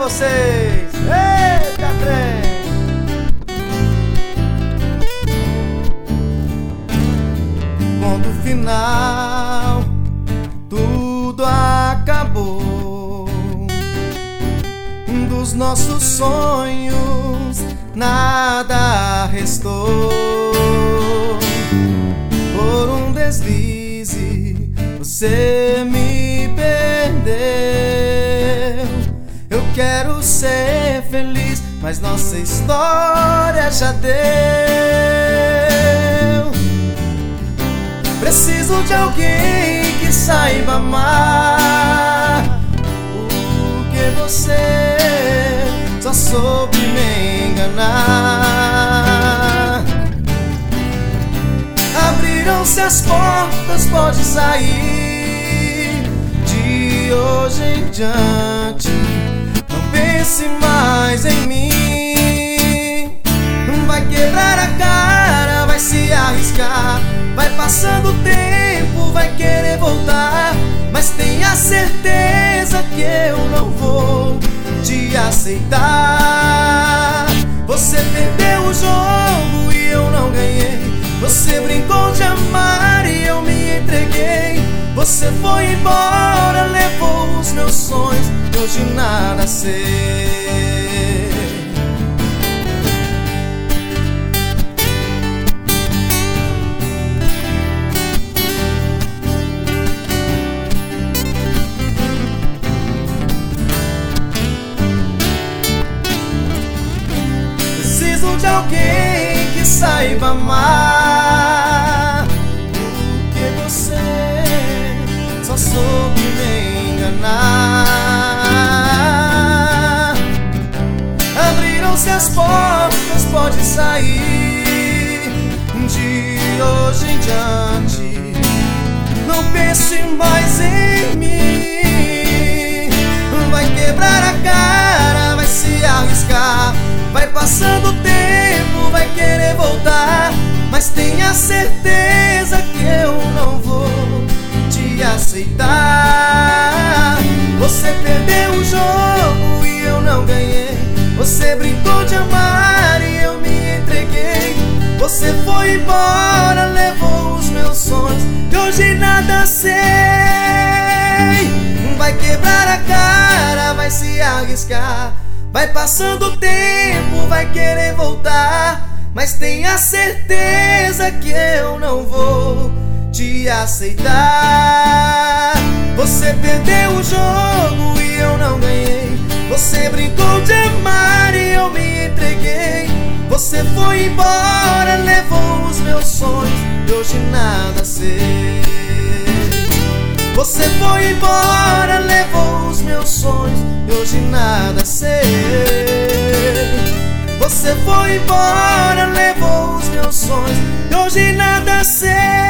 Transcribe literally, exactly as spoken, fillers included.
vocês. Eita, trem! Ponto final, tudo acabou. Dos nossos sonhos nada restou. Por um deslize você me perdeu. Eu quero ser feliz, mas nossa história já deu. Preciso de alguém que saiba amar, porque você só soube me enganar. Abriram-se as portas, pode sair. De hoje em diante não pense mais em mim. Vai quebrar a cara, vai se arriscar. Vai passando o tempo, vai querer voltar, mas tenha certeza que eu não vou te aceitar. Você perdeu o jogo e eu não ganhei. Você brincou de amar e eu me entreguei. Você foi embora, levou os meus sonhos, e hoje nada sei. Preciso de alguém que saiba amar, porque você só soube me enganar. Abriram-se as portas, pode sair. De hoje em diante não pense mais em mim. Vai quebrar a cara, vai se arriscar. Vai passando o tempo, vai querer voltar, mas tenha certeza que eu não vou te aceitar. Você perdeu o jogo e eu não ganhei. Você brincou de amar e eu me entreguei. Você foi embora, levou os meus sonhos, e hoje nada sei. Vai quebrar a cara, vai se arriscar. Vai passando o tempo, vai querer voltar, mas tenha certeza que eu não vou te aceitar. Você perdeu o jogo e eu não ganhei. Você brincou de amar e eu me entreguei. Você foi embora, levou os meus sonhos, e hoje nada sei. Você foi embora, levou os meus sonhos, e hoje nada sei. Você foi embora, levou os meus sonhos, e hoje nada sei.